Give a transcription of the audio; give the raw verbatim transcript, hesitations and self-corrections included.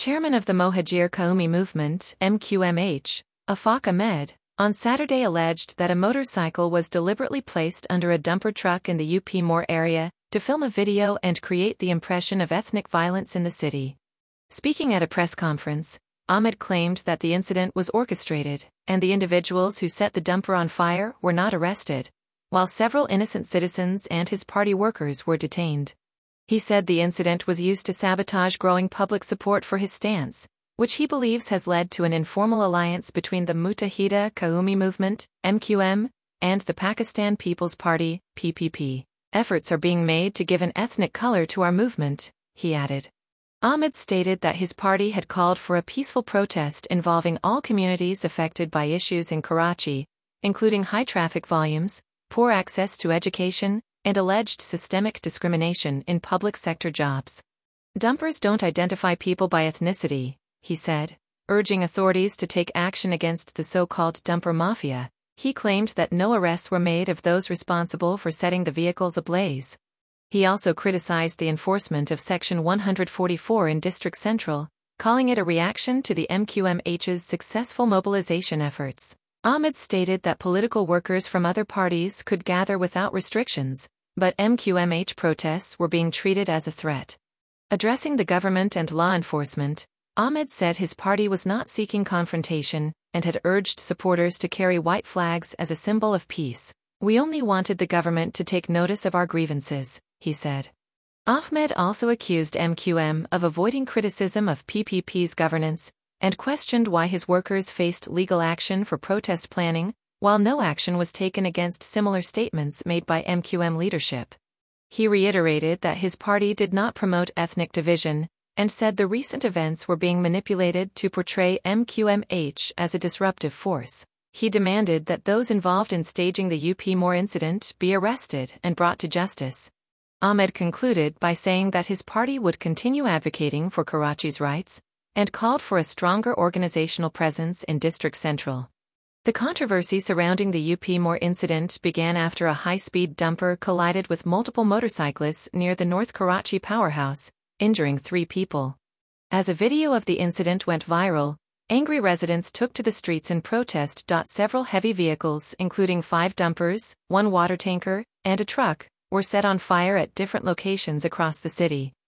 Chairman of the Mohajir Qaumi Movement, M Q M H, Afaq Ahmed, on Saturday alleged that a motorcycle was deliberately placed under a dumper truck in the U P Moore area to film a video and create the impression of ethnic violence in the city. Speaking at a press conference, Ahmed claimed that the incident was orchestrated, and the individuals who set the dumper on fire were not arrested, while several innocent citizens and his party workers were detained. He said the incident was used to sabotage growing public support for his stance, which he believes has led to an informal alliance between the Muttahida Qaumi Movement, M Q M, and the Pakistan People's Party, P P P. Efforts are being made to give an ethnic color to our movement, he added. Ahmed stated that his party had called for a peaceful protest involving all communities affected by issues in Karachi, including high traffic volumes, poor access to education, and alleged systemic discrimination in public sector jobs. Dumpers don't identify people by ethnicity, he said, urging authorities to take action against the so-called dumper mafia. He claimed that no arrests were made of those responsible for setting the vehicles ablaze. He also criticized the enforcement of Section one forty-four in District Central, calling it a reaction to the M Q M H's successful mobilization efforts. Ahmed stated that political workers from other parties could gather without restrictions, but M Q M H protests were being treated as a threat. Addressing the government and law enforcement, Ahmed said his party was not seeking confrontation and had urged supporters to carry white flags as a symbol of peace. We only wanted the government to take notice of our grievances, he said. Ahmed also accused M Q M of avoiding criticism of P P P's governance and questioned why his workers faced legal action for protest planning, while no action was taken against similar statements made by M Q M leadership. He reiterated that his party did not promote ethnic division, and said the recent events were being manipulated to portray M Q M H as a disruptive force. He demanded that those involved in staging the U P Moore incident be arrested and brought to justice. Ahmed concluded by saying that his party would continue advocating for Karachi's rights, and called for a stronger organizational presence in District Central. The controversy surrounding the U P Moore incident began after a high-speed dumper collided with multiple motorcyclists near the North Karachi powerhouse, injuring three people. As a video of the incident went viral, angry residents took to the streets in protest. Several heavy vehicles, including five dumpers, one water tanker, and a truck, were set on fire at different locations across the city.